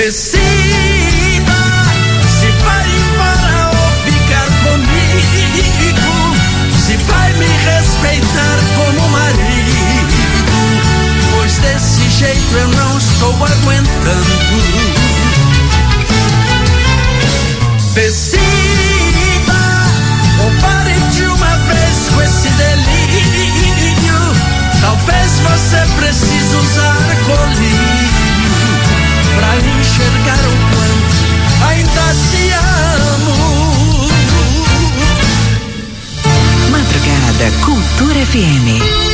Decida se vai embora ou ficar comigo, se vai me respeitar como marido, pois desse jeito eu não estou aguentando. Decida ou pare de uma vez com esse delírio, talvez você precise usar colírio pra enxergar o quanto ainda te amo. Madrugada Cultura FM.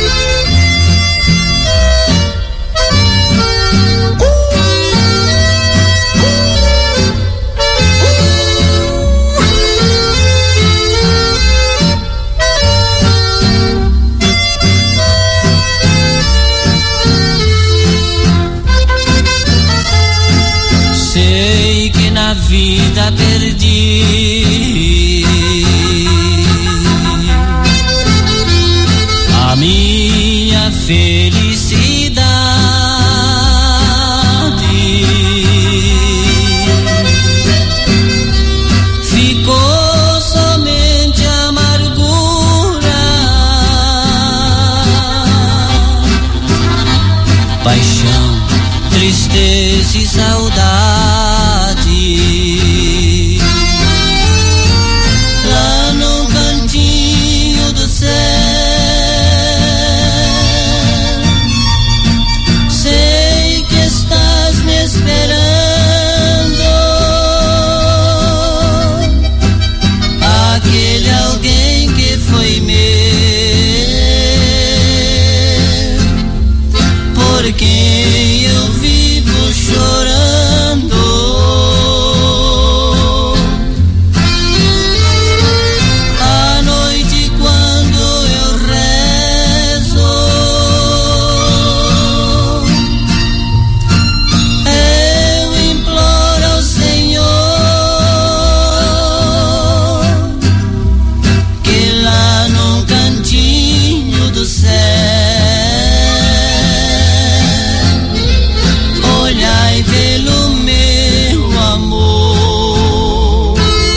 Sei que na vida perdi a minha felicidade. Ficou somente amargura, paixão, tristeza e saudade. Lá no cantinho do céu, sei que estás me esperando. Aquele alguém que foi meu, por quem eu vivo chorando. À noite quando eu rezo, eu imploro ao Senhor que lá no cantinho do céu olhai pelo meu amor.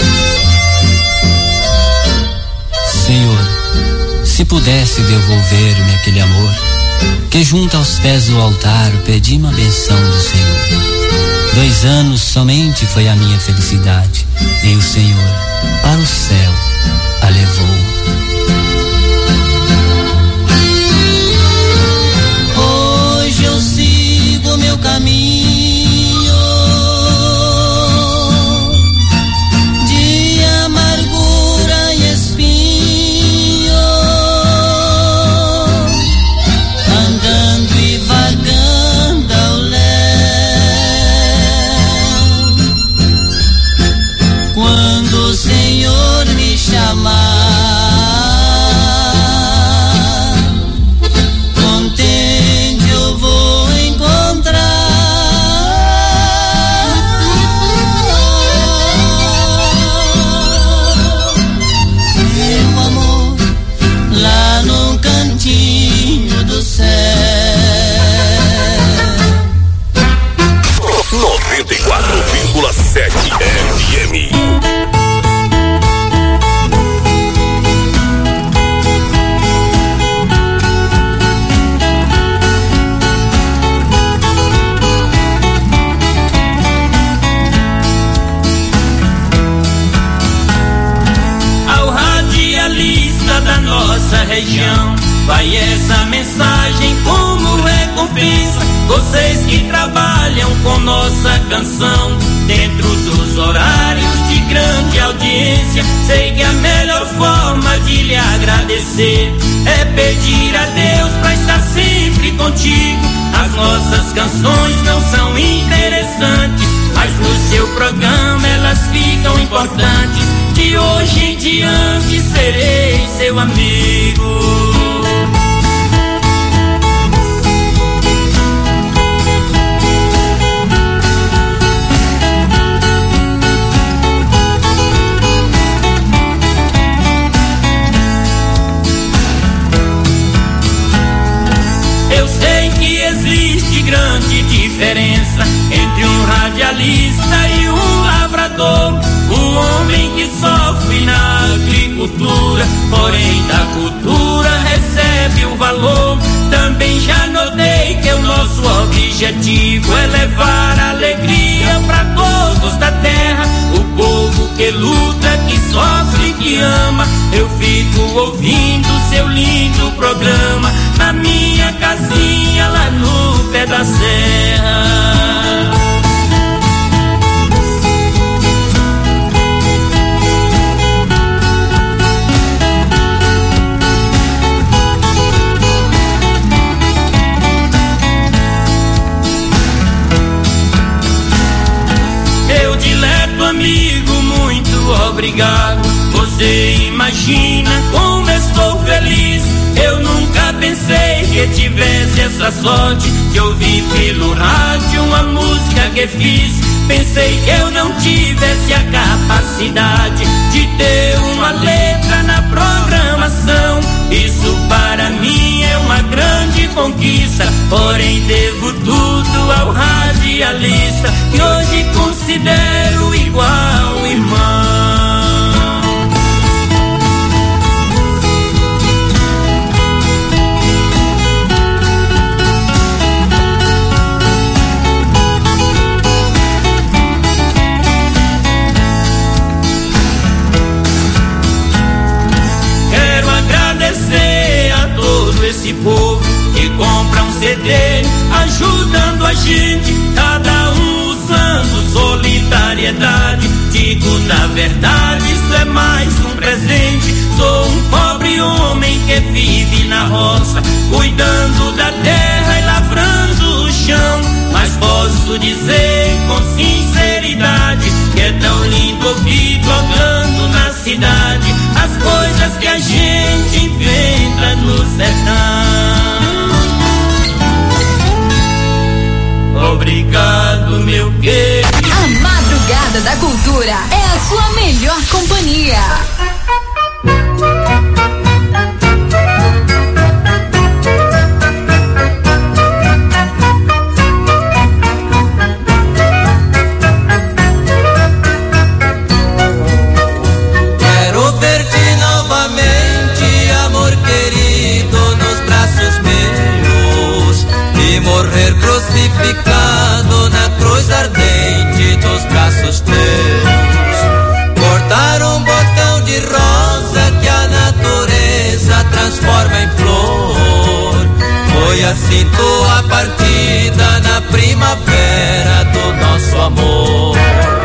Senhor, se pudesse devolver-me aquele amor que junto aos pés do altar pedi uma benção do Senhor. 2 anos somente foi a minha felicidade, e o Senhor para o céu a levou. Hoje eu sigo meu caminho de amargura e espinho, andando e vagando ao léu. Quando o Senhor me chamar, contente eu vou encontrar. Meu amor, lá no cantinho do céu. 94,7 FM. Ao radialista da nossa região, vai essa mensagem como recompensa. Vocês que trabalham com nossa canção, dentro dos horários de grande audiência, sei que a melhor forma de lhe agradecer é pedir a Deus pra estar sempre contigo. As nossas canções não são interessantes, mas no seu programa elas ficam importantes. De hoje em diante serei seu amigo. Eu sei que existe grande diferença entre entre um radialista e um lavrador, um homem que sofre na agricultura, porém da cultura recebe o valor. Também já notei que o nosso objetivo é levar alegria pra todos da terra, o povo que luta, que sofre, que ama. Eu fico ouvindo seu lindo programa na minha casinha lá no pé da serra. Meu dileto amigo, muito obrigado. Você imagina como estou feliz. Eu nunca pensei que tivesse essa sorte de ouvir pelo rádio uma música que fiz. Pensei que eu não tivesse a capacidade de ter uma letra na programação. Isso para mim é uma grande conquista, porém devo tudo ao radialista, que hoje considero igual irmão. Esse povo que compra um CD ajudando a gente, cada um usando solidariedade. Digo, na verdade, isso é mais um presente. Sou um pobre homem que vive na roça, cuidando da terra e lavrando o chão. Mas posso dizer com sinceridade que é tão lindo ouvir tocando na cidade as coisas que a gente inventa no sertão. Obrigado, meu querido. A Madrugada da Cultura é a sua melhor companhia. Morrer crucificado na cruz ardente dos braços teus. Cortar um botão de rosa que a natureza transforma em flor. Foi assim tua partida na primavera do nosso amor.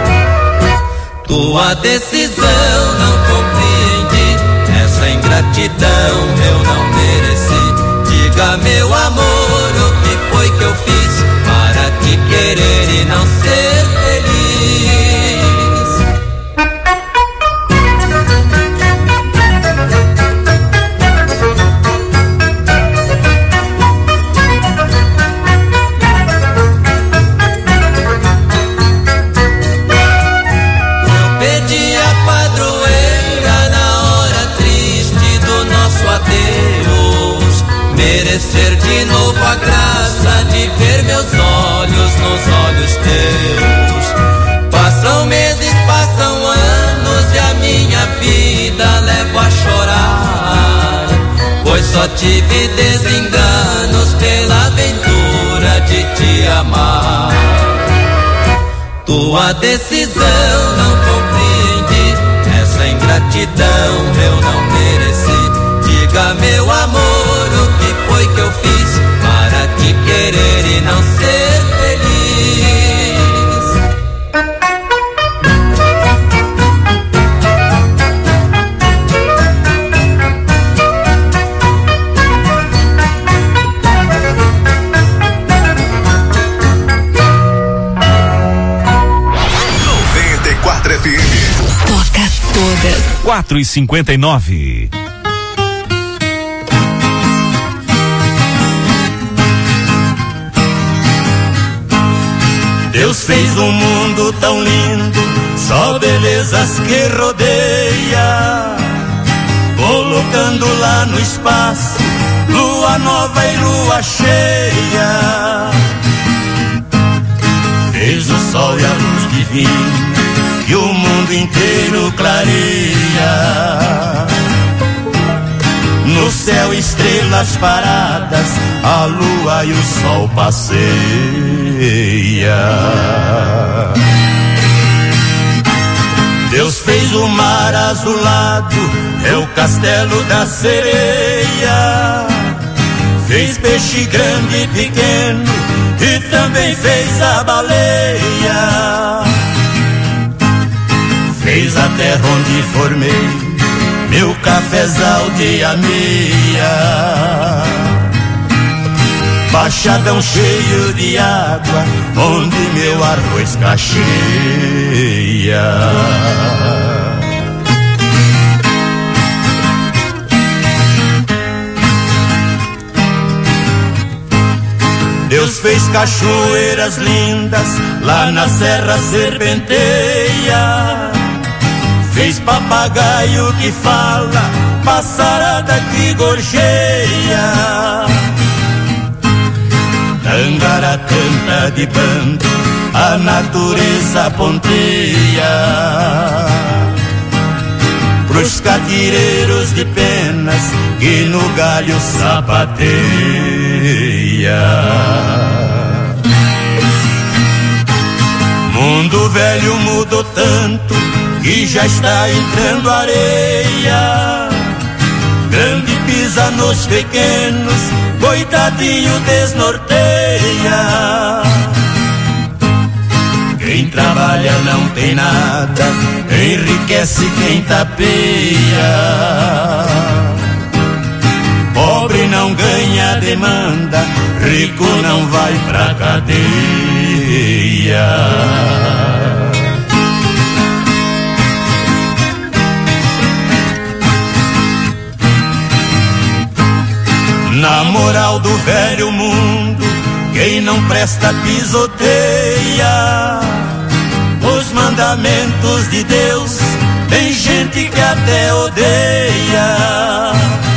Tua decisão não compreendi, essa ingratidão eu não mereci. Diga, meu amor, o que foi que eu fiz para te querer e não ser feliz? Eu pedi a padroeira na hora triste do nosso adeus, merecer de novo a graça de ver meus olhos nos olhos teus. Passam meses, passam anos e a minha vida levo a chorar, pois só tive desenganos pela aventura de te amar. Tua decisão não compreendi, essa ingratidão eu não mereci. Diga, meu amor, o que foi que eu fiz para te querer e não ser feliz? FM. Toca todas. 4h59. Deus fez um mundo tão lindo, só belezas que rodeia, colocando lá no espaço lua nova e lua cheia. Fez divino que o mundo inteiro clareia. No céu estrelas paradas, a lua e o sol passeia. Deus fez o mar azulado, é o castelo da sereia. Fez peixe grande e pequeno e também fez a baleia. Fez a terra onde formei meu cafezal de ameia. Baixadão cheio de água, onde meu arroz cacheia. Deus fez cachoeiras lindas, lá na Serra Serpenteia. Fez papagaio que fala, passarada que gorjeia. Tangara canta de bando, a natureza ponteia. Pros catireiros de penas que no galho sapateia. Mundo velho mudou tanto que já está entrando areia. Grande pisa nos pequenos, coitadinho desnorteia. Quem trabalha não tem nada, enriquece quem tapeia. Pobre não ganha demanda, rico não vai pra cadeia. Na moral do velho mundo, quem não presta pisoteia. Os mandamentos de Deus, tem gente que até odeia.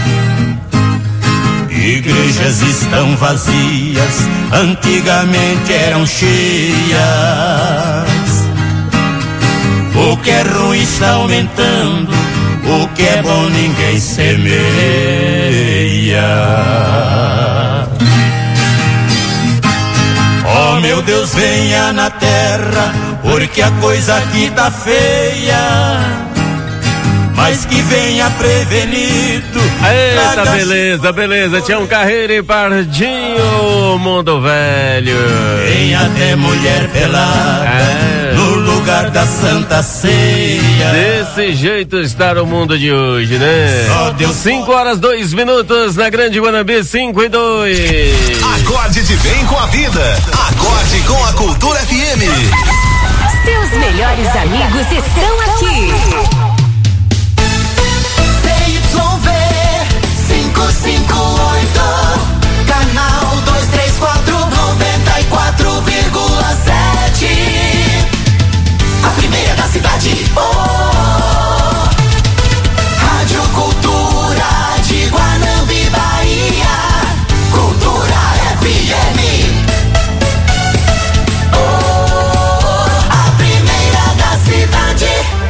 Igrejas estão vazias, antigamente eram cheias. O que é ruim está aumentando, o que é bom ninguém semeia. Oh meu Deus, venha na terra, porque a coisa aqui tá feia. Mas que venha prevenido. Eita, beleza, beleza. Tião Carreira e Pardinho, Mundo Velho. Tem até mulher pelada no lugar da Santa Ceia. Desse jeito está o mundo de hoje, né? 5:02 na Grande Guanambi, 5:02. Acorde de bem com a vida. Acorde com a Cultura FM. Seus melhores amigos estão aqui. ZYV 558, canal 234, 94,7. A primeira da cidade. Oh, Rádio Cultura de Guanambi, Bahia. Cultura FM. Oh, a primeira da cidade.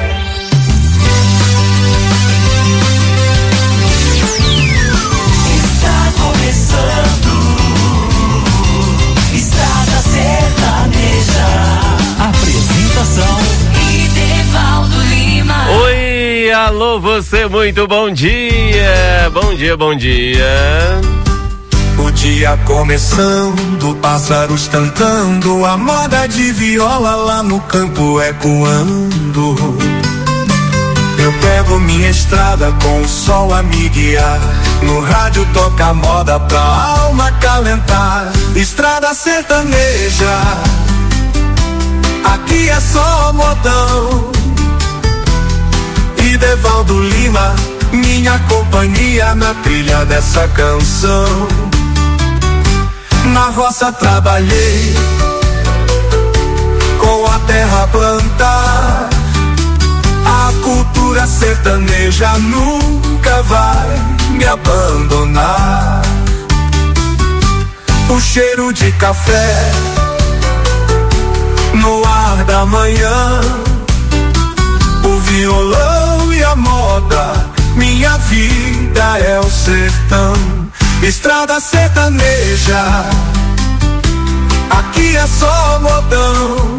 Estrada Sertaneja. Apresentação Idevaldo Lima. Oi, alô você, muito bom dia. Bom dia, bom dia. O dia começando, pássaros cantando, a moda de viola lá no campo ecoando. Eu pego minha estrada com o sol a me guiar. No rádio toca moda pra alma calentar. Estrada sertaneja, aqui é só modão. Idevaldo Lima, minha companhia na trilha dessa canção. Na roça trabalhei, com a terra plantar. A cultura sertaneja nunca vai me abandonar. O cheiro de café, no ar da manhã. O violão e a moda, minha vida é o sertão. Estrada sertaneja, aqui é só modão.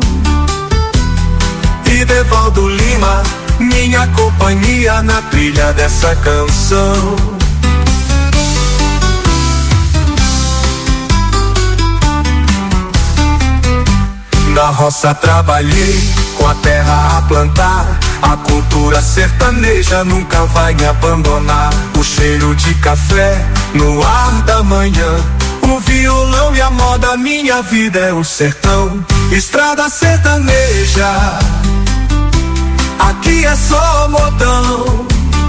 E Devaldo Lima, minha companhia na trilha dessa canção. Na roça trabalhei, com a terra a plantar. A cultura sertaneja nunca vai me abandonar. O cheiro de café no ar da manhã, o violão e a moda, minha vida é o sertão. Estrada sertaneja, aqui é só modão.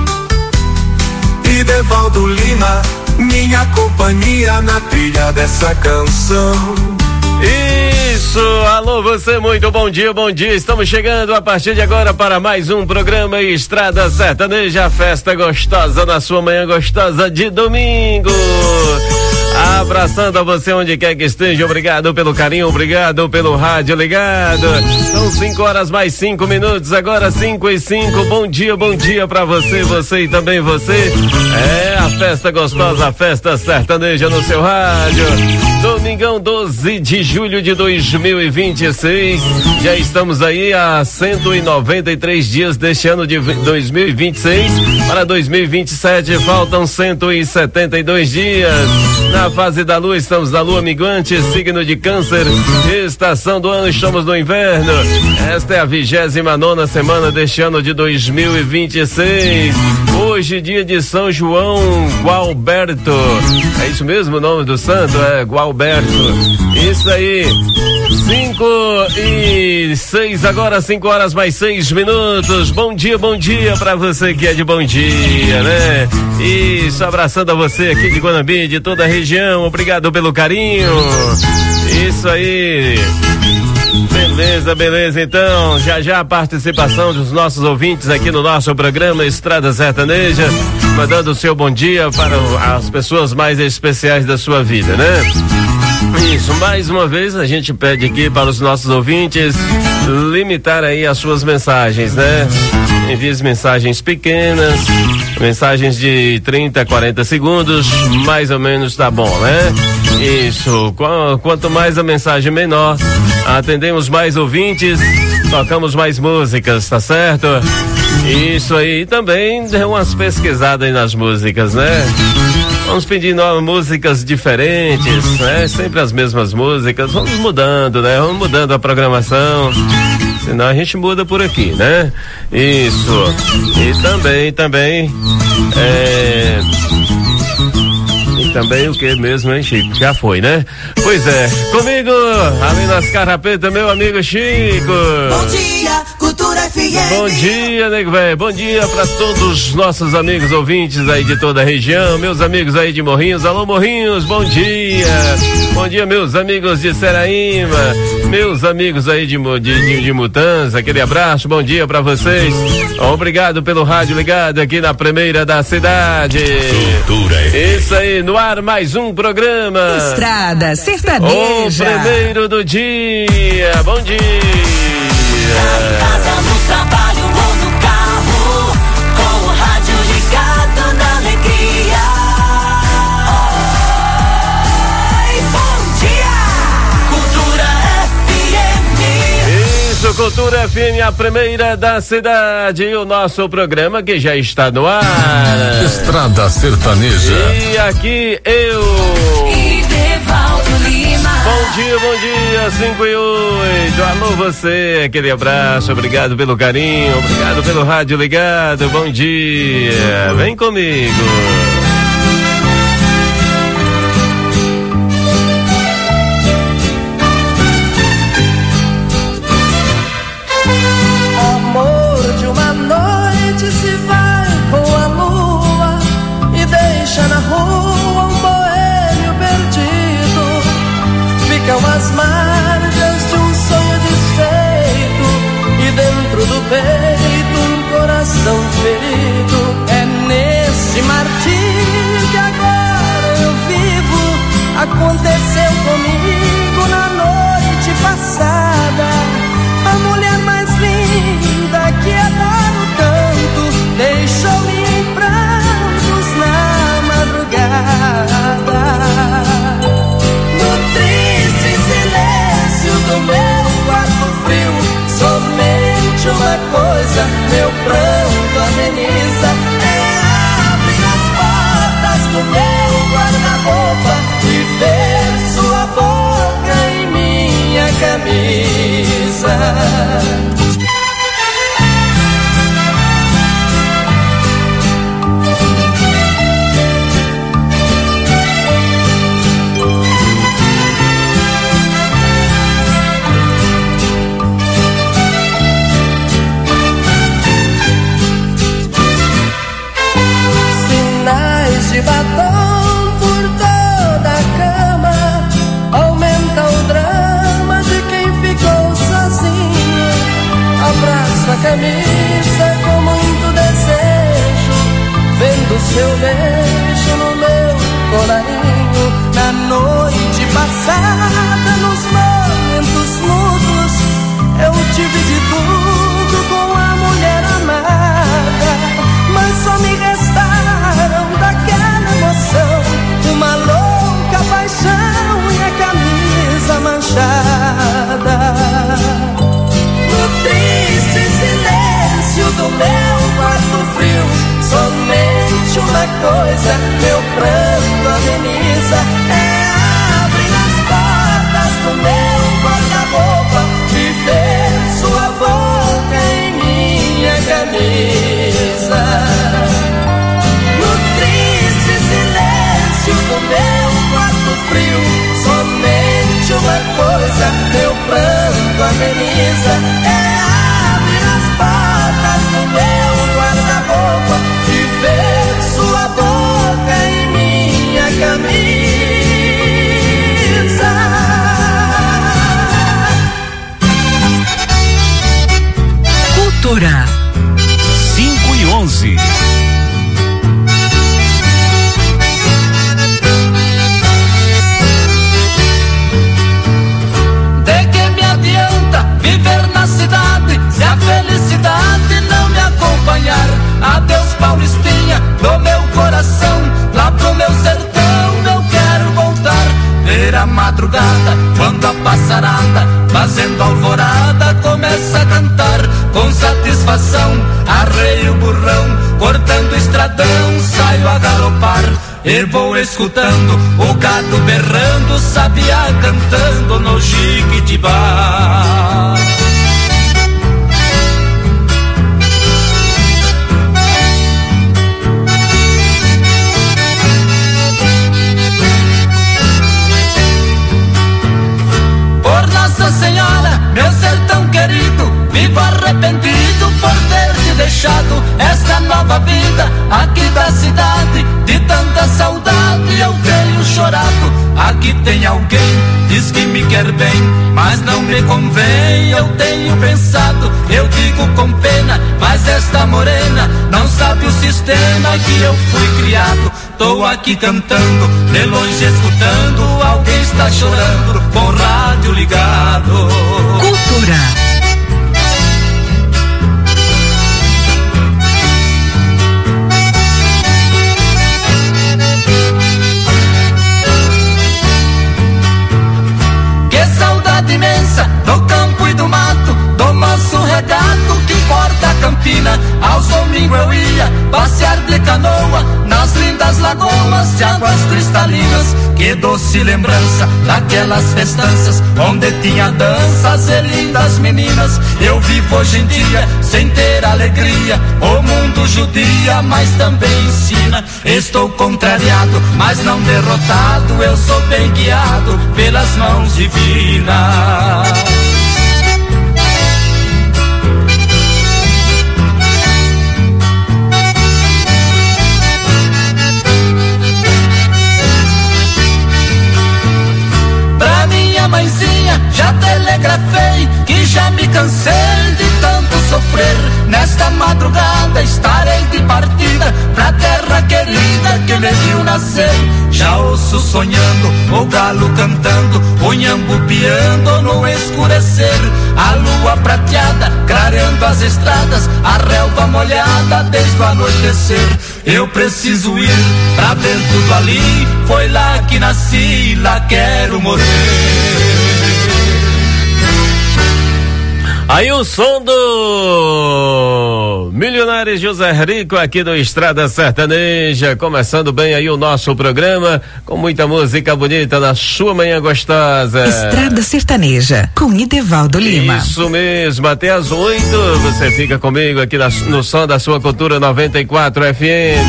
E Devaldo Lima, minha companhia na trilha dessa canção. Isso, alô você, muito bom dia, estamos chegando a partir de agora para mais um programa Estrada Sertaneja, festa gostosa na sua manhã gostosa de domingo. Abraçando a você onde quer que esteja, obrigado pelo carinho, obrigado pelo rádio ligado. São 5 horas mais 5 minutos, agora 5:05. Bom dia pra você, você e também você. É a festa gostosa, a festa sertaneja no seu rádio. Domingão 12 de julho de 2026. Já estamos aí há 193 dias deste ano de 2026. Para 2027 faltam 172 dias. Na fase da lua, estamos na lua minguante, signo de Câncer, estação do ano, estamos no inverno. Esta é a 29ª semana deste ano de 2026. Hoje, dia de São João Gualberto. É isso mesmo o nome do santo? É Gualberto. Isso aí. 5:06, agora 5 horas mais 6 minutos. Bom dia pra você que é de bom dia, né? Isso, abraçando a você aqui de Guanambi, de toda a região, obrigado pelo carinho. Isso aí. Beleza, então, já a participação dos nossos ouvintes aqui no nosso programa Estrada Sertaneja, mandando o seu bom dia para as pessoas mais especiais da sua vida, né? Isso, mais uma vez a gente pede aqui para os nossos ouvintes limitar aí as suas mensagens, né? Envie mensagens pequenas, mensagens de 30 a 40 segundos, mais ou menos tá bom, né? Isso, quanto mais a mensagem menor, atendemos mais ouvintes, tocamos mais músicas, tá certo? Isso aí, e também dê umas pesquisadas aí nas músicas, né? Vamos pedir músicas diferentes, né? Sempre as mesmas músicas, vamos mudando, né? Vamos mudando a programação, senão a gente muda por aqui, né? Isso, e também, e também o que mesmo, hein, Chico? Já foi, né? Pois é, comigo, ali nas carrapetas, meu amigo Chico. Bom dia, Cultura FM. Bom dia, nego velho. Bom dia pra todos os nossos amigos ouvintes aí de toda a região, meus amigos aí de Morrinhos. Alô, Morrinhos, bom dia. Bom dia, meus amigos de Seraíma, meus amigos aí de Mutanza, aquele abraço, bom dia pra vocês. Obrigado pelo rádio ligado aqui na primeira da cidade. Cultura FM. Isso aí, no ar mais um programa Estrada Sertaneja, o primeiro do dia. Bom dia. Em casa, no trabalho ou no carro, com o rádio ligado na alegria. Oi, bom dia, Cultura FM. Isso, Cultura FM, a primeira da cidade, e o nosso programa que já está no ar. Estrada Sertaneja. E aqui eu. E Devaldo Lima. Bom dia, 5:08. Alô você, aquele abraço, obrigado pelo carinho, obrigado pelo rádio ligado, bom dia. Vem comigo. Amor de uma noite se vai com a lua e deixa na rua um boêmio perdido. Ficam as marcas de um sonho desfeito e dentro do peito um coração ferido. É nesse martírio que agora eu vivo. Aconteceu comigo na noite passada. seu beijo no meu colarinho. Na noite passada, nos momentos mudos, eu tive de tudo com a mulher amada, mas só me restaram daquela emoção uma louca paixão e a camisa manchada. No triste silêncio do meu quarto frio, somente uma coisa meu pranto ameniza: é abrir as portas do meu guarda-roupa e ver sua boca em minha camisa. No triste silêncio do meu quarto frio, somente uma coisa meu pranto ameniza: é abrir as portas do meu guarda-roupa e ver sua boca em minha camisa. Cultura 5:11. De que me adianta viver na cidade se a felicidade não me acompanhar? Adeus, Paulistinha, do meu coração, lá pro meu sertão eu quero voltar. Ver a madrugada, quando a passarada, fazendo alvorada, começa a cantar. Com satisfação, arreio o burrão, cortando o estradão, saio a galopar. E vou escutando o gado berrando, sabiá cantando no Jiquitibá. Por Nossa Senhora, meu sertão querido, vivo arrependido por ter te deixado esta nova vida aqui da cidade. De tanta saudade eu tenho chorado. Aqui tem alguém, diz que me quer bem, mas não me convém, eu tenho pensado. Eu digo com pena, mas esta morena não sabe o sistema que eu fui criado. Tô aqui cantando, de longe escutando, alguém está chorando, com o rádio ligado. Cultura. Que saudade imensa do campo e do mato, do manso regato que corta a campina. Aos domingos eu ia passear de canoa nas lindas lagoas de águas cristalinas. Que doce lembrança daquelas festanças onde tinha danças e lindas meninas. Eu vivo hoje em dia sem ter alegria, o mundo judia, mas também ensina. Estou contrariado, mas não derrotado, eu sou bem guiado pelas mãos divinas. Mãezinha, já telegrafei que já me cansei de tanto sofrer. Nesta madrugada estarei de partida pra terra querida que me viu nascer. Já ouço sonhando o galo cantando, o nhambu piando no escurecer. A lua prateada clareando as estradas, a relva molhada desde o anoitecer. Eu preciso ir pra ver tudo ali, foi lá que nasci, lá quero morrer. Aí o som do Milionário José Rico aqui do Estrada Sertaneja, começando bem aí o nosso programa, com muita música bonita na sua manhã gostosa. Estrada Sertaneja, com Nidevaldo Lima. Isso mesmo, até às 8 você fica comigo aqui no som da sua cultura 94 FM.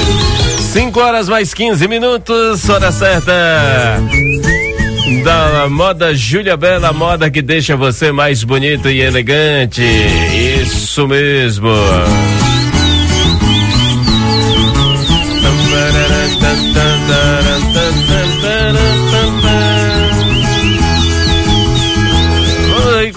5:15, hora certa. Da moda Júlia Bela, moda que deixa você mais bonito e elegante. Isso mesmo.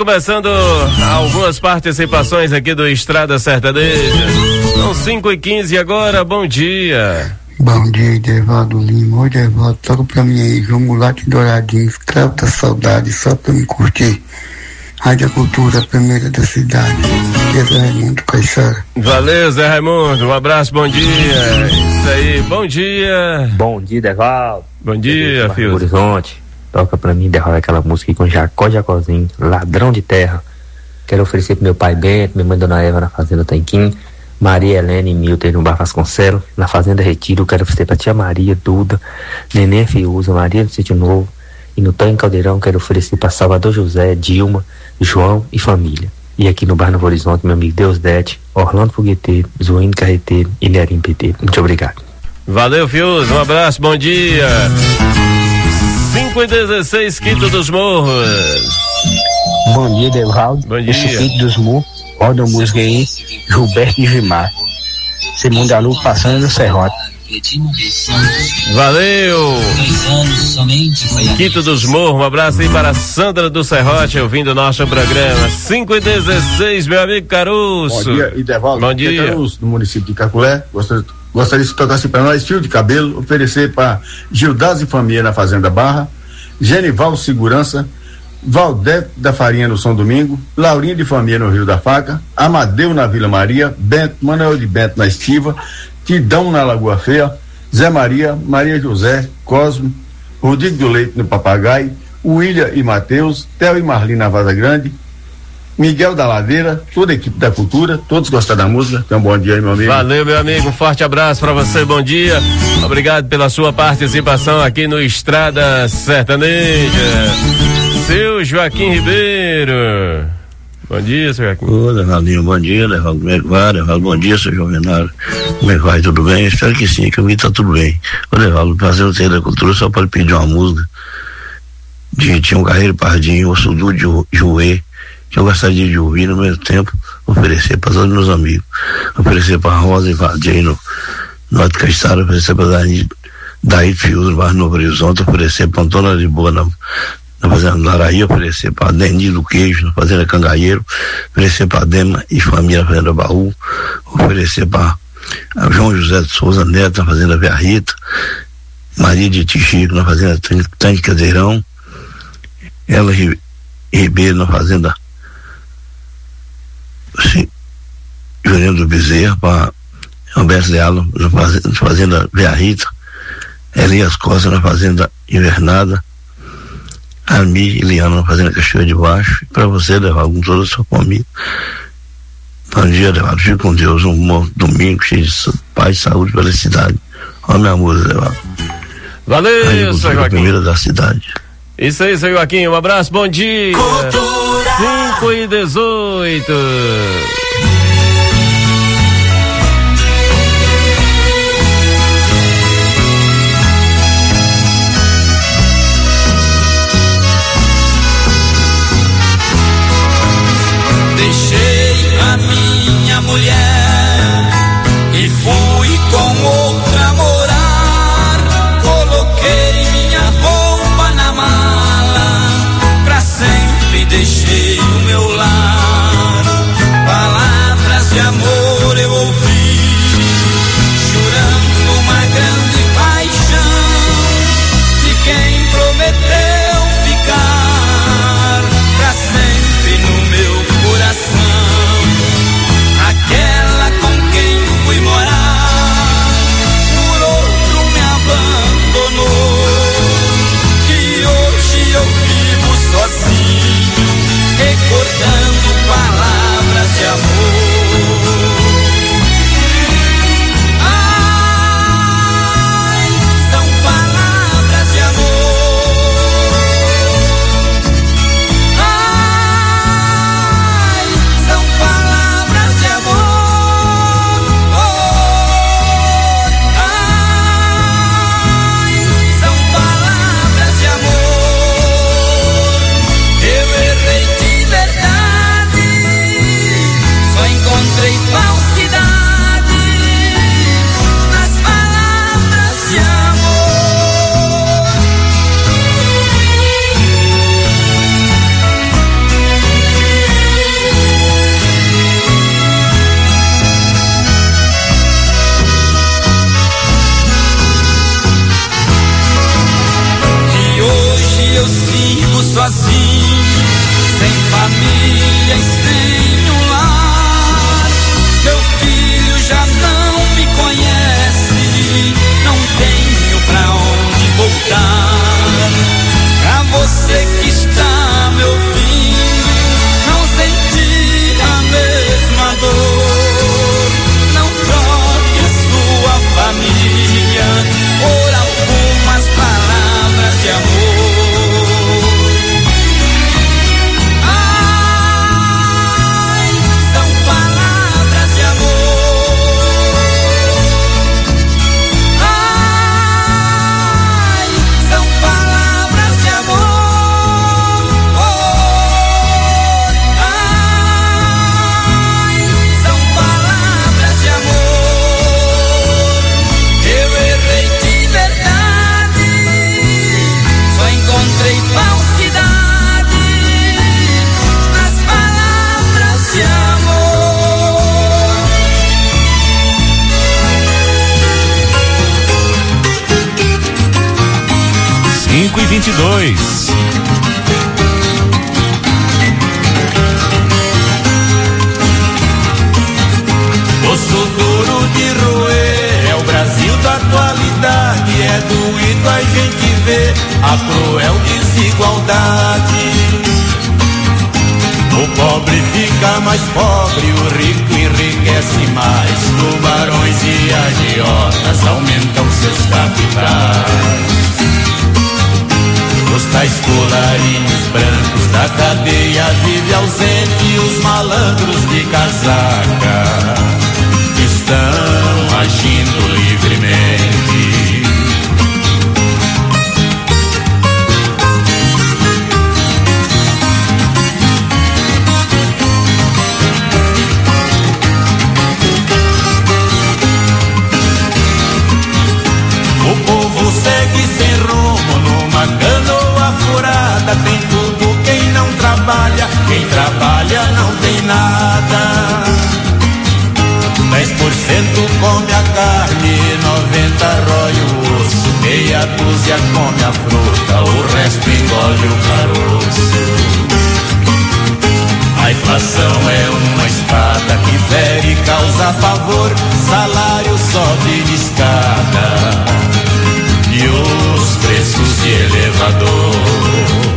começando algumas participações aqui do Estrada Sertaneja. São 5h15 agora, bom dia. Bom dia, Edevaldo Lima. Oi, Edevaldo, toca pra mim aí, João Mulato e Douradinho, Escravo da Saudade, só pra me curtir. Rádio Cultura, a primeira da cidade. Zé Raimundo Caixara. Valeu, Zé Raimundo, um abraço, bom dia. Isso aí, bom dia. Bom dia, Edevaldo. Bom dia, filho. Horizonte, toca pra mim, Edevaldo, aquela música aí com Jacozinho, Ladrão de Terra. Quero oferecer pro meu pai Bento, minha mãe Dona Eva na Fazenda Tanquim, Maria Helena e Milton no Bar Vasconcelos, na Fazenda Retiro. Quero oferecer pra tia Maria, Duda, Neném Fiuza, Maria do Sítio Novo. E no Tanque Caldeirão quero oferecer pra Salvador José, Dilma, João e família. E aqui no Bar Novo Horizonte, meu amigo Deusdete, Orlando Fogueteiro, Zuíno Carreteiro e Nerim PT. Muito obrigado. Valeu, Fiuza, um abraço, bom dia. 5h16, Quinto dos Morros. Bom dia, Edevaldo. Bom dia. Esse Quinto dos Morros, roda a música aí, Gilberto e Gilmar. Segundo a luz passando no Serrote. Valeu! Quinto dos Morros, um abraço aí para a Sandra do Serrote, ouvindo o nosso programa. 5h16, meu amigo Caruso. Bom dia, Edevaldo. Bom dia. Caruso, do município de Caculé. Gostaria de tocar assim para nós, fio de cabelo, oferecer para Gildas e Família na Fazenda Barra, Genival Segurança, Valdete da Farinha no São Domingo, Laurinha de Família no Rio da Faca, Amadeu na Vila Maria, Bento, Manuel de Bento na Estiva, Tidão na Lagoa Feia, Zé Maria, Maria José, Cosme, Rodrigo do Leite no Papagaio, William e Mateus, Theo e Marli na Vaza Grande, Miguel da Ladeira, toda a equipe da Cultura, todos gostaram da música. Então, bom dia aí, meu amigo. Valeu, meu amigo, um forte abraço pra você, bom dia. Obrigado pela sua participação aqui no Estrada Sertaneja. Seu Joaquim Ribeiro. Bom dia, seu Joaquim. Ô, Levaldinho, bom dia, Levaldo. Como é que vai, Levaldo? Bom dia, seu Jovenaro. Como é que vai? Tudo bem? Espero que sim, que o tá tudo bem. Ô, Levaldo, prazer no Terreiro da Cultura, só pode pedir uma música de Tião Carreiro Pardinho, Osso Duro de Juê, que eu gostaria de ouvir, no mesmo tempo oferecer para todos meus amigos, oferecer para Rosa e Vadir no Norte Caixara, oferecer para Daí Fiuza no Bar Novo Horizonte, oferecer para Antônia de Boa na Fazenda Laraí, oferecer para Denis do Queijo na Fazenda Cangaeiro, oferecer para Dema e Família na Fazenda Baú, oferecer para João José de Souza Neto na Fazenda Via Rita, Maria de Tichico na Fazenda Tanque Cadeirão, ela Ribeiro na Fazenda Juliano do Bezerra, para Humberto Lealo na Fazenda Via Rita, Elias Costa na Fazenda Invernada, Armi e Liana na Fazenda Cachoeira de Baixo. E para você, Edevaldo, com toda a sua família. Bom dia, Edevaldo. Fique com Deus. Um bom domingo cheio de paz, saúde, felicidade. Olha minha música, Edevaldo. Valeu, seu Joaquim. Primeira da cidade. Isso aí, seu Joaquim. Um abraço, bom dia. 5h18. Deixei a minha mulher e fui com outra morar. Coloquei minha roupa na mala, pra sempre deixei o meu lar. Palavras de amor eu ouvi, jurando uma grande paixão, de quem prometeu ficar pra sempre no meu coração. Aquela com quem fui morar, por outro me abandonou, e hoje eu vivo sozinho, recordando palavras de amor. Ai, são palavras de amor. Ai, são palavras de amor. Ai, são palavras de amor. Eu errei de verdade, vivo sozinho, sem família e sem um lar. Meu filho já não me conhece, não tenho pra onde voltar. Pra você que está me ouvindo, não sentir a mesma dor, não troque a sua família por algumas palavras de amor. E 22. Osso duro de roer é o Brasil da atualidade. É doído a gente ver a cruel desigualdade. O pobre fica mais pobre, o rico enriquece mais. Tubarões e agiotas aumentam seus capitais. Os tais colarinhos brancos da cadeia vive ausente, os malandros de casaca estão agindo livremente. O povo segue sem rumo numa canoa furada. Tem tudo quem não trabalha, quem trabalha não tem nada. 10% come a carne, 90% rói o osso, meia dúzia come a fruta, o resto engole o caroço. A inflação é uma espada que fere e causa pavor, salário sobe de escada e os preços de elevador.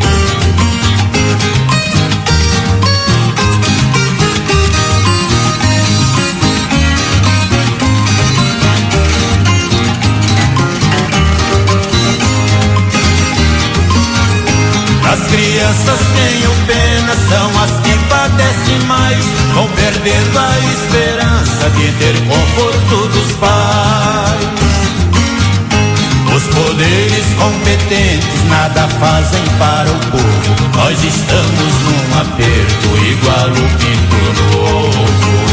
As crianças tenho pena, são as que padecem mais, vão perdendo a esperança de ter conforto dos pais. Os poderes competentes nada fazem para o povo, nós estamos num aperto igual o pinto no ovo.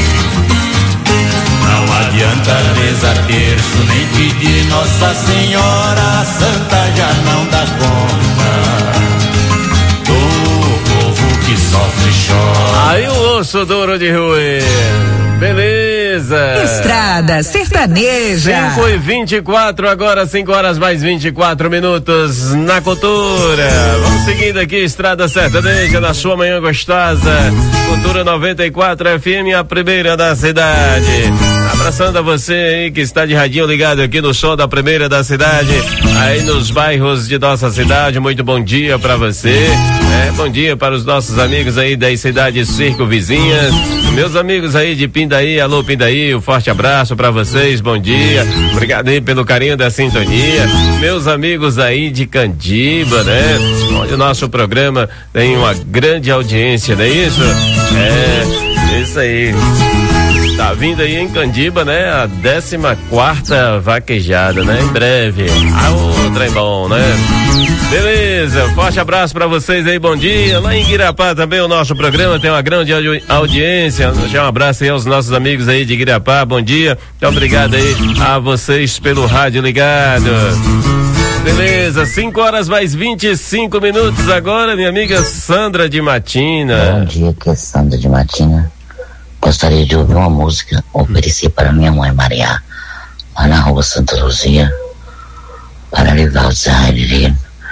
Não adianta rezar terço, nem pedir Nossa Senhora, a santa já não dá conta do povo que sofre e chora. Aí o osso duro de roer. Beleza. Estrada Sertaneja. 5h24, agora 5 horas mais 24 minutos na Cultura. Vamos seguindo aqui, Estrada Sertaneja, na sua manhã gostosa. Cultura 94 FM, a primeira da cidade. Abraçando a você aí que está de radinho ligado aqui no som da primeira da cidade, aí nos bairros de nossa cidade. Muito bom dia para você. Bom dia para os nossos amigos aí das cidades circunvizinhas. Meus amigos aí de Pindaí, alô Pindaí, um forte abraço para vocês, bom dia. Obrigado aí pelo carinho da sintonia. Meus amigos aí de Candiba, né? Onde o nosso programa tem uma grande audiência, não é isso? Isso aí. Tá vindo aí em Candiba, né? A 14ª vaquejada, né? Em breve. O trem bom, né? Beleza, forte abraço pra vocês aí, bom dia. Lá em Guirapá também o nosso programa tem uma grande audiência. Deixar um abraço aí aos nossos amigos aí de Guirapá, bom dia. Muito obrigado aí a vocês pelo rádio ligado. Beleza, 5 horas mais 25 minutos agora, minha amiga Sandra de Matina. Bom dia, que é Sandra de Matina. Gostaria de ouvir uma música, oferecer para minha mãe Maria, lá na rua Santa Luzia, para levar o Zahir,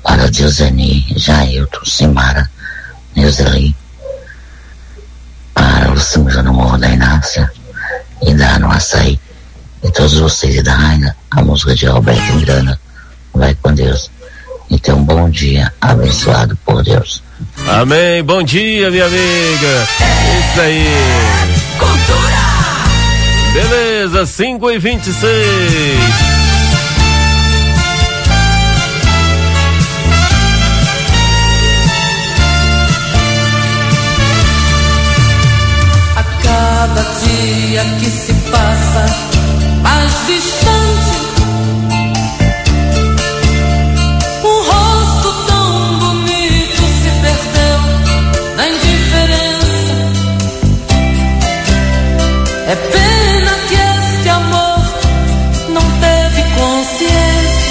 para Diozeni, Jailton, Simara, Neuzeli, para o Simja no Morro da Inácia, e da no Açaí, e todos vocês e da Raina, a música de Alberto Miranda, vai com Deus. E tenha um bom dia, abençoado por Deus. Amém, bom dia, minha amiga. Isso aí. Cultura. Beleza, 5h26. Cada dia que se passa mais distante, um rosto tão bonito se perdeu na indiferença. É pena que este amor não teve consciência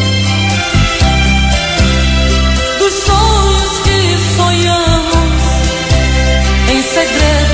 dos sonhos que sonhamos em segredo.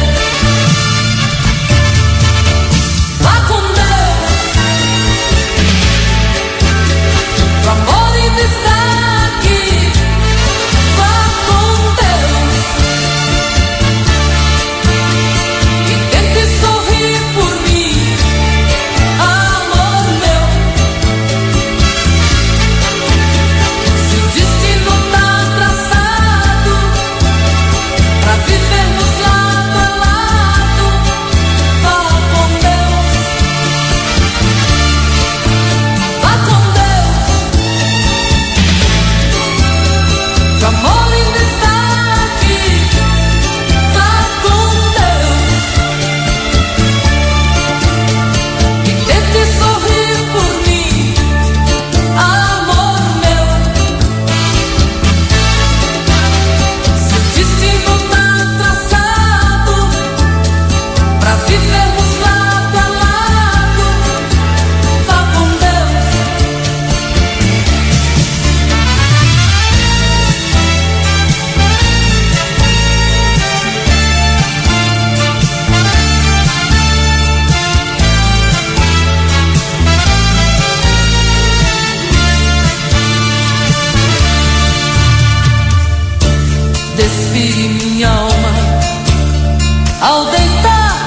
Despire minha alma ao deitar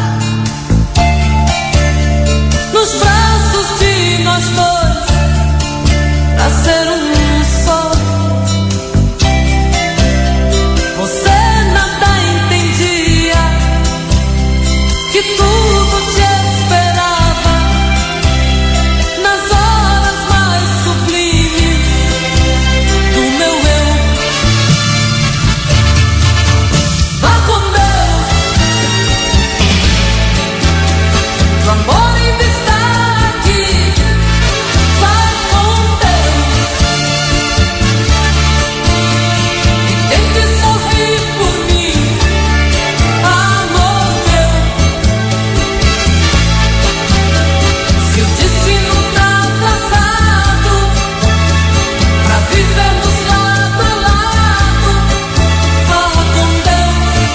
nos braços de nós dois, pra ser um só. Você nada entendia, que tudo te esperava nas horas mais sublimes do meu eu. Amor ainda está aqui, vai com Deus. E tente sorrir por mim, amor meu. Se o destino tá traçado pra vivermos lado a lado, vá com Deus.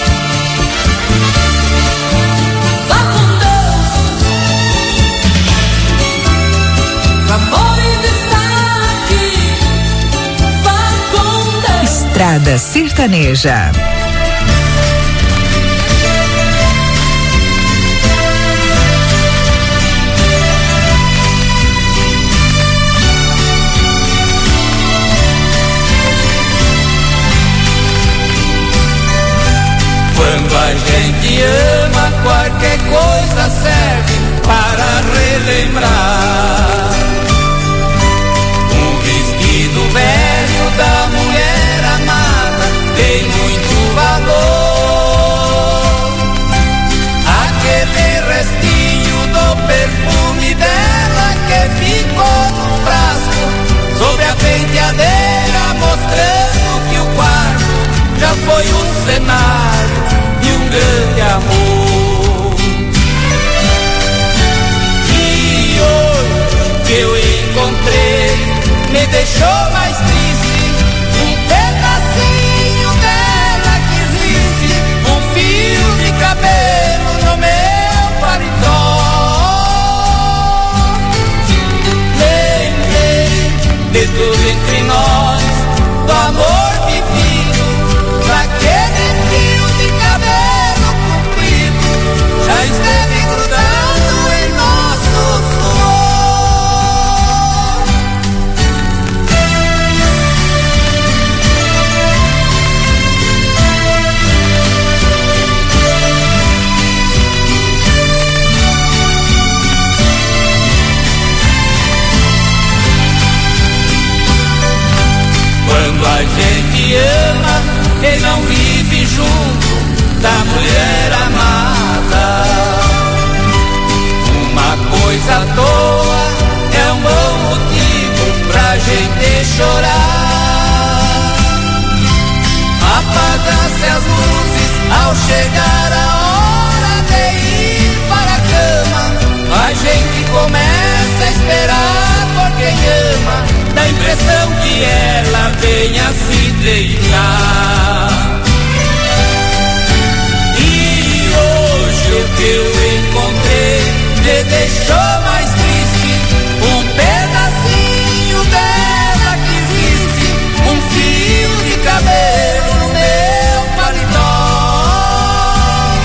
Vá com Deus. Amor ainda está aqui, vá com Deus. Estrada Sertaneja. Quando a gente ama, qualquer coisa serve para relembrar. Um vestido velho da mulher amada tem muito valor. Aquele restinho do perfume dela que ficou no frasco sobre a penteadeira, mostrando que o quarto já foi o cenário de um grande amor. E hoje que eu encontrei me deixou mais triste, um pedacinho dela que existe, um fio de cabelo no meu paletó. Lembrei de tudo entre nós, gente ama quem não vive junto da mulher amada. Uma coisa à toa é um bom motivo pra gente chorar. Apagam-se as luzes ao chegar a hora de ir para a cama. A gente começa a esperar por quem ama, dá a impressão que ela venha se deitar. E hoje o que eu encontrei me deixou mais triste, um pedacinho dela que existe, um fio de cabelo no meu paletó.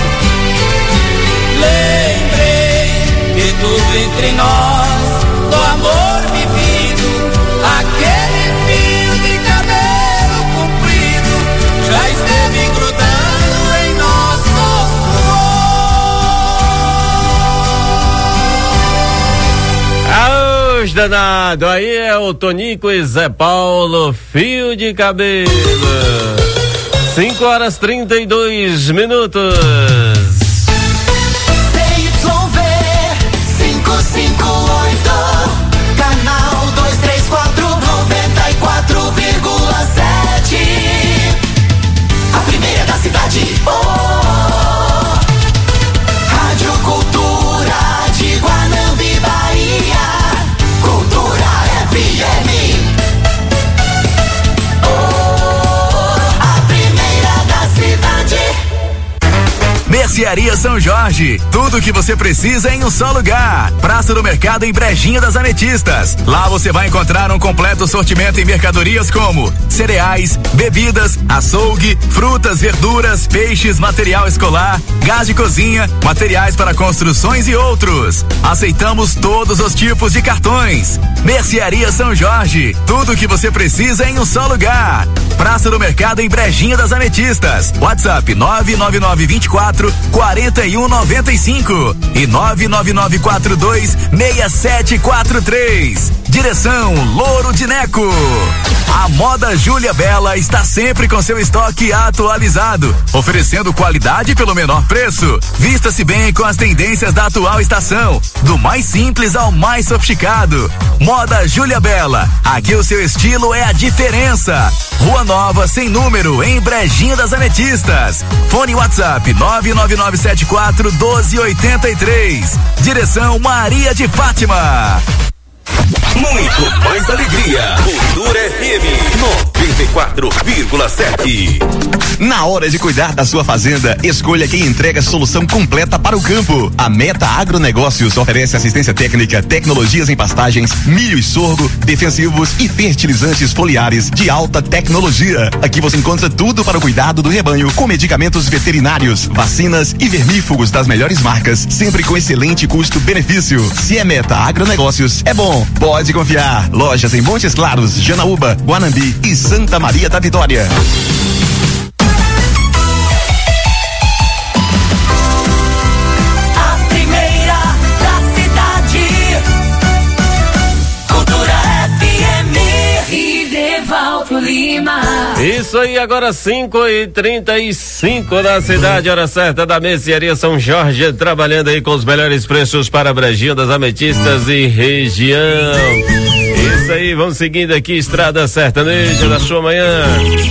Lembrei de tudo entre nós, do amor vivido, aquele fio de cabelo comprido já esteve grudando em nosso suor. Aos danado, aí é o Tonico e Zé Paulo, fio de cabelo. 5h32. CYV 558, canal 234, 94,7. A primeira da cidade. Oh, Rádio Cultura de Guanambi, Bahia. Cultura FM. A primeira da cidade. Mercearia São Jorge, tudo o que você precisa em um só lugar. Praça do Mercado em Brejinha das Ametistas. Lá você vai encontrar um completo sortimento em mercadorias como cereais, bebidas, açougue, frutas, verduras, peixes, material escolar, gás de cozinha, materiais para construções e outros. Aceitamos todos os tipos de cartões. Mercearia São Jorge, tudo o que você precisa em um só lugar. Praça do Mercado em Brejinha das Ametistas. WhatsApp 99924-4195 e 99942-6743. Direção Louro de Neco. A Moda Júlia Bela está sempre com seu estoque atualizado, oferecendo qualidade pelo menor preço. Vista-se bem com as tendências da atual estação, do mais simples ao mais sofisticado. Moda Júlia Bela, aqui o seu estilo é a diferença. Rua Nova, sem número, em Brejinha das Ametistas. Fone WhatsApp 99742-1283. Direção Maria de Fátima. Muito mais alegria. Cultura FM 94,7. Na hora de cuidar da sua fazenda, escolha quem entrega solução completa para o campo. A Meta Agronegócios oferece assistência técnica, tecnologias em pastagens, milho e sorgo, defensivos e fertilizantes foliares de alta tecnologia. Aqui você encontra tudo para o cuidado do rebanho, com medicamentos veterinários, vacinas e vermífugos das melhores marcas, sempre com excelente custo-benefício. Se é Meta Agronegócios, é bom. Pode confiar. Lojas em Montes Claros, Janaúba, Guanambi e Santa Maria da Vitória. A primeira da cidade. Cultura FM. Idevaldo Lima. Isso aí, agora 5h35 na cidade, hora certa da Mercearia São Jorge, trabalhando aí com os melhores preços para Brejinha das Ametistas e região. Isso aí, vamos seguindo aqui, Estrada Sertaneja da sua manhã.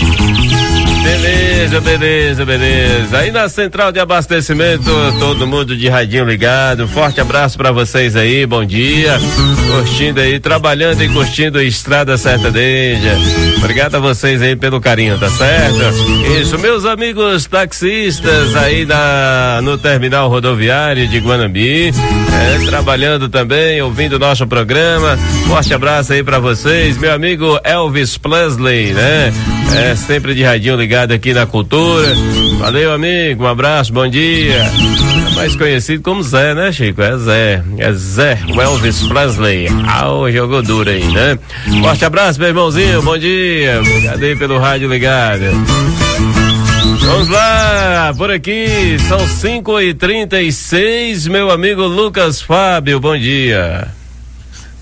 Beleza. Aí na central de abastecimento, todo mundo de radinho ligado. Forte abraço pra vocês aí, bom dia. Curtindo aí, trabalhando e curtindo a Estrada Sertaneja. Obrigado a vocês aí pelo carinho, tá certo? Isso, meus amigos taxistas aí no terminal rodoviário de Guanambi, trabalhando também, ouvindo o nosso programa. Forte abraço aí pra vocês, meu amigo Elvis Presley, né? Sempre de radinho ligado aqui na Cultura. Valeu, amigo, um abraço, bom dia. Mais conhecido como Zé, né, Chico? É Zé, o Elvis Presley. Jogou duro aí, né? Forte abraço, meu irmãozinho, bom dia. Obrigado aí pelo rádio ligado. Vamos lá, por aqui, são 5h36, meu amigo Lucas Fábio, bom dia.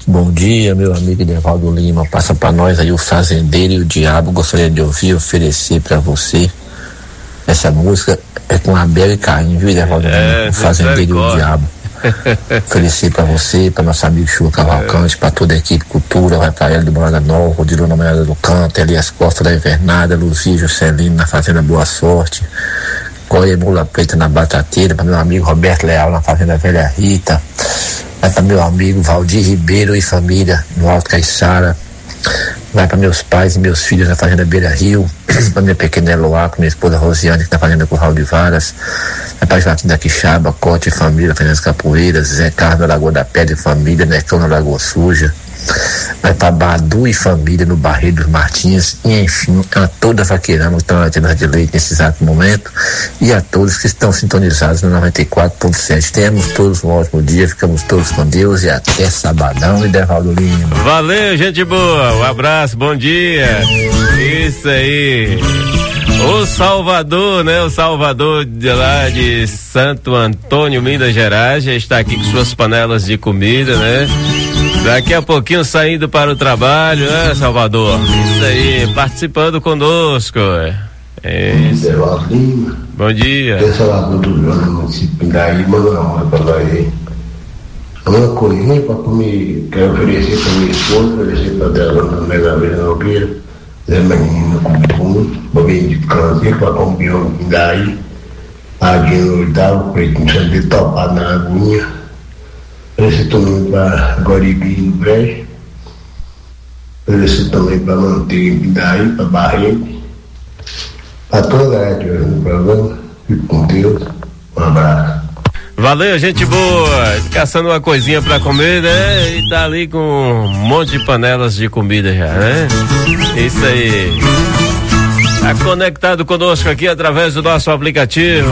Bom dia, meu amigo Edevaldo Lima. Passa pra nós aí o Fazendeiro e o Diabo. Gostaria de oferecer pra você. Essa música é com Abel e Caim, viu, Edevaldo Lima? O Fazendeiro e o Diabo. Oferecer pra você, pra nosso amigo Chuva Cavalcante, pra toda a equipe Cultura, vai pra ela do Morada Nova, Rodilô na Morada do Canto, Elias Costa da Invernada, Luzia Juscelino na Fazenda Boa Sorte, Coia Mula Preta na Batateira, pra meu amigo Roberto Leal na Fazenda Velha Rita, vai pra meu amigo Valdir Ribeiro e família no Alto Caiçara, vai pra meus pais e meus filhos na Fazenda Beira Rio, pra minha pequena Eloá, com minha esposa Rosiane, que tá fazendo Curral de Varas, vai pra Joaquim da Quixaba, Cote e família, fazendo as Capoeiras, Zé Carlos na Lagoa da Pedra e família, Necão na Lagoa Suja, vai pra Badu e família no Barreiro dos Martins, e enfim, a toda a vaqueirama que estão na tenda de leite nesse exato momento, e a todos que estão sintonizados no 94.7. Tenhamos todos um ótimo dia, ficamos todos com Deus e até sabadão. E Edevaldo Lima. Valeu, gente boa, um abraço, bom dia. Isso aí. O Salvador, né? O Salvador de lá de Santo Antônio, Minas Gerais, já está aqui com suas panelas de comida, né? Daqui a pouquinho saindo para o trabalho, né, Salvador? Isso aí, participando conosco. É isso. Bom dia. Eu sou lá do município daí, manda uma hora pra nós aí. Uma coisinha pra comer, quero oferecer pra minha esposa, oferecer pra dela na Mega Verde Nogueira, Zé Menino com Bobinho de Câncer, pra comer um daí, Adinho no oitavo, preto no centro de topado na aguinha. Oferecer também para Guaribi no Brejo. Oferecer também para Manteiga em Pindaí, para Barreto. Para toda a galera que no programa. Fique com Deus. Um abraço. Valeu, gente boa. Caçando uma coisinha para comer, né? E tá ali com um monte de panelas de comida já, né? Isso aí. Tá conectado conosco aqui através do nosso aplicativo.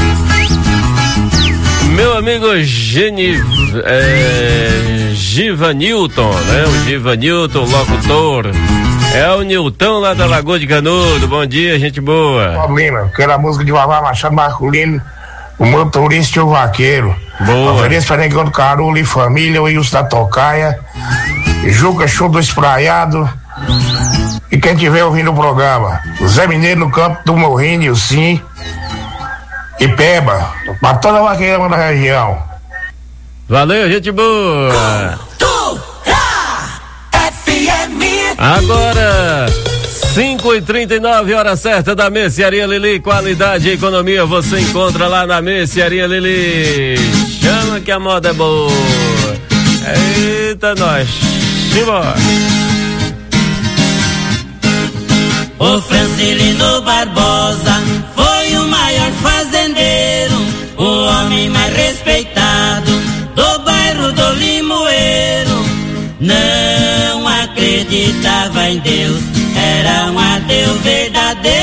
Meu amigo Givanilton, né? O Givanilton, locutor. É o Nilton lá da Lagoa de Canudo. Bom dia, gente boa. Problema, aquela música de Vavá Machado Marculino, o motorista e o vaqueiro. Boa. Ofereço para Negão do Carolo e família, o Wilson da Tocaia, Juca Show do Espraiado. E quem estiver ouvindo o programa, o Zé Mineiro no Campo do Morrinho, o Sim. E Peba, pra toda a vaqueira da região. Valeu, gente boa. Agora 5h39, hora certa da Mercearia Lili. Qualidade e economia você encontra lá na Mercearia Lili. Chama que a moda é boa. Eita, nós. Simbora. O Francilino Barbosa foi o maior fazendeiro, o homem mais respeitado do bairro do Limoeiro. Não acreditava em Deus, era um ateu verdadeiro.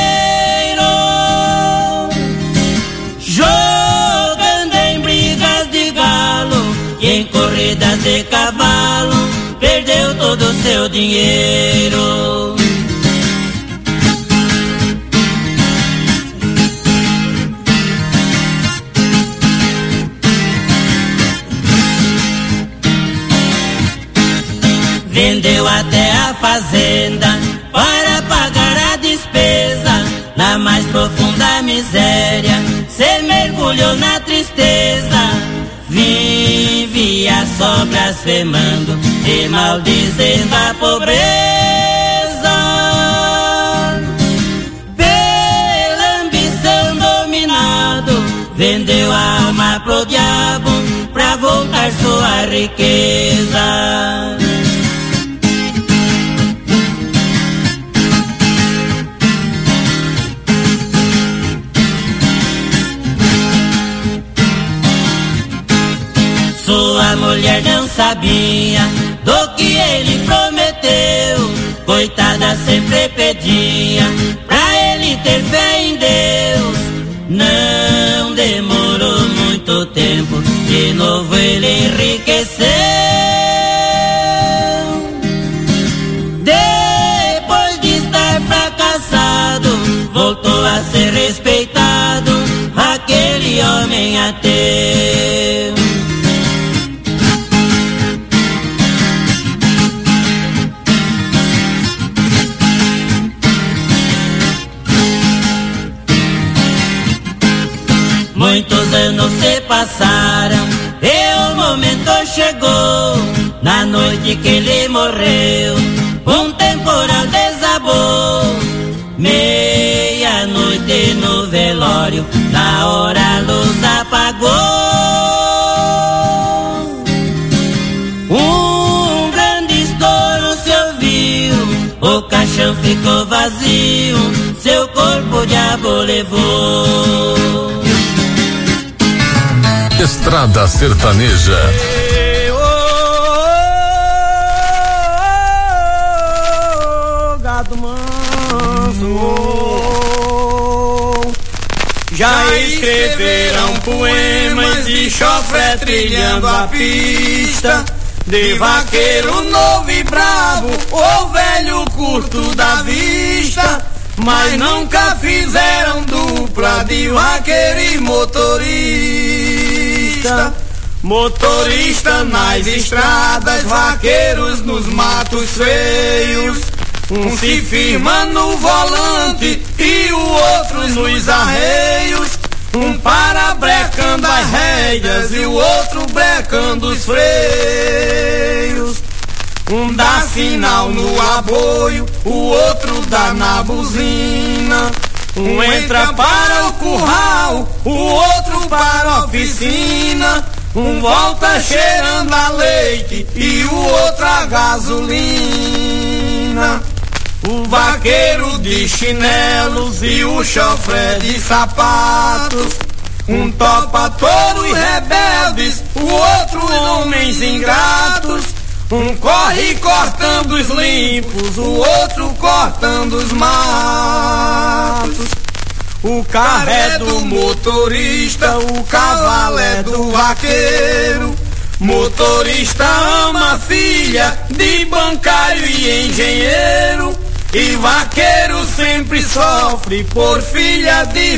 Jogando em brigas de galo e em corridas de cavalo, perdeu todo o seu dinheiro. Vendeu até a fazenda para pagar a despesa. Na mais profunda miséria, se mergulhou na tristeza. Vivia só blasfemando e maldizendo a pobreza. Pela ambição dominado, vendeu a alma pro diabo pra voltar sua riqueza. Sua mulher não sabia do que ele prometeu. Coitada, sempre pedia pra ele ter fé em Deus. Não demorou muito tempo, de novo ele enriqueceu. Depois de estar fracassado, voltou a ser respeitado, aquele homem ateu. Muitos anos se passaram e o momento chegou. Na noite que ele morreu, um temporal desabou. Meia-noite no velório, na hora a luz apagou. Um grande estouro se ouviu, o caixão ficou vazio, seu corpo o diabo levou. Estrada Sertaneja. Gado manso, já escreveram poemas de chofré trilhando a pista, de vaqueiro novo e bravo, ou velho curto da vista, mas nunca fizeram dupla de vaqueiro e motorista. Motorista nas estradas, vaqueiros nos matos feios. Um se firma no volante e o outro nos arreios. Um para brecando as rédeas e o outro brecando os freios. Um dá sinal no aboio, o outro dá na buzina. Um entra para o curral, o outro para a oficina. Um volta cheirando a leite e o outro a gasolina. O vaqueiro de chinelos e o chofré de sapatos. Um topa touros rebeldes, o outro homens ingratos. Um corre cortando os limpos, o outro cortando os matos. O carro é do motorista, o cavalo é do vaqueiro. Motorista ama a filha de bancário e engenheiro. E vaqueiro sempre sofre por filha de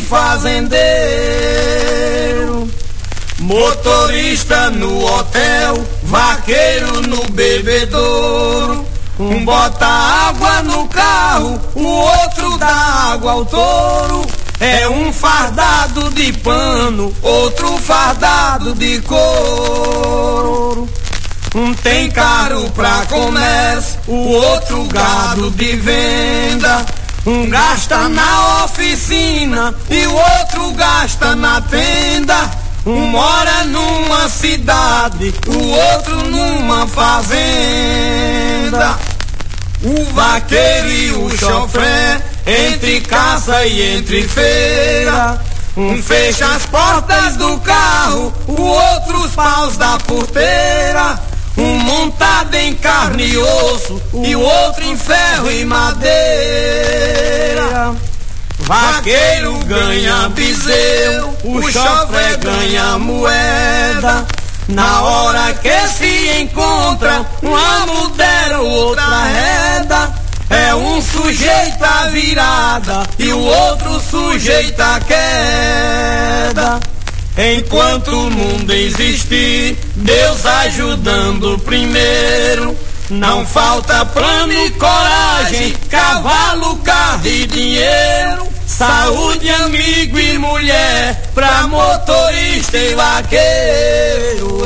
fazendeiro. Motorista no hotel, vaqueiro no bebedouro. Um bota água no carro, o outro dá água ao touro. É um fardado de pano, outro fardado de couro. Um tem carro pra comércio, o outro gado de venda. Um gasta na oficina e o outro gasta na tenda. Um mora numa cidade, o outro numa fazenda. O vaqueiro e o chofré, entre caça e entre feira. Um fecha as portas do carro, o outro os paus da porteira. Um montado em carne e osso e o outro em ferro e madeira. Vaqueiro ganha bezerro, o chofré ganha moeda. Na hora que se encontra, uma mudera, outra reda. É um sujeito à virada e o outro sujeito à queda. Enquanto o mundo existir, Deus ajudando primeiro. Não falta plano e coragem, cavalo, carro e dinheiro. Saúde, amigo e mulher, pra motorista e vaqueiro.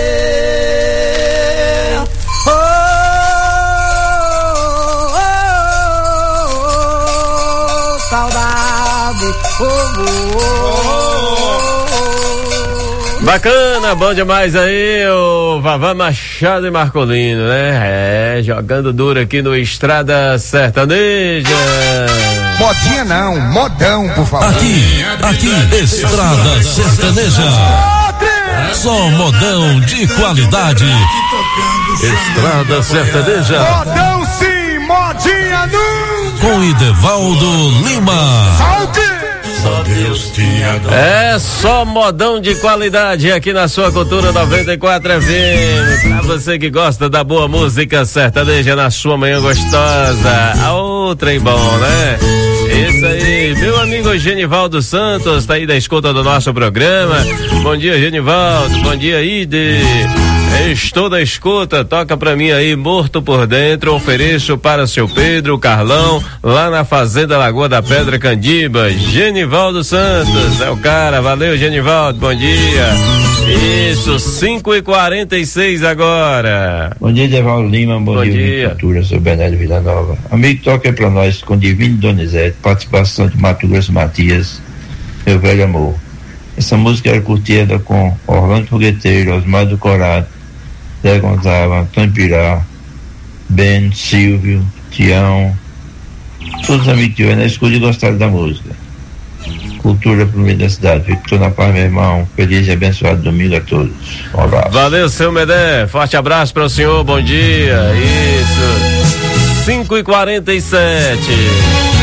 Saudade, Bacana, bom demais aí, o Vavá Machado e Marcolino, né? Jogando duro aqui no Estrada Sertaneja. Modinha não, modão, por favor. Aqui, Estrada Sertaneja. Só modão de qualidade. Estrada Sertaneja. Modão sim, modinha não. Com Idevaldo Lima. Salte! Só Deus tinha dó. É só modão de qualidade aqui na sua Cultura 94 FM. Pra você que gosta da boa música sertaneja na sua manhã gostosa. A outra é bom, né? Isso aí, meu amigo Genivaldo Santos, tá aí da escuta do nosso programa. Bom dia, Genivaldo. Bom dia, Ide. Estou da escuta, toca pra mim aí, Morto por Dentro, ofereço para seu Pedro, Carlão, lá na Fazenda Lagoa da Pedra, Candiba. Genivaldo Santos, é o cara, valeu Genivaldo, bom dia. Isso, 5h46 agora. Bom dia, Devaldo Lima, bom dia. Cultura, sou Benélio Villanova. Amigo, toca pra nós com Divino Donizete, participação de Mato Grosso Matias, Meu Velho Amor. Essa música era curtida com Orlando Fogueteiro, Osmar do Corado, Zé Gonçalves, Antônio Pirá, Ben, Silvio, Tião, todos os amigos que tiveram na escuta e gostaram da música. Cultura pro meio da cidade. Fico na paz, meu irmão. Feliz e abençoado domingo a todos. Um abraço. Valeu, seu Medé. Forte abraço para o senhor. Bom dia. Isso. 5h47.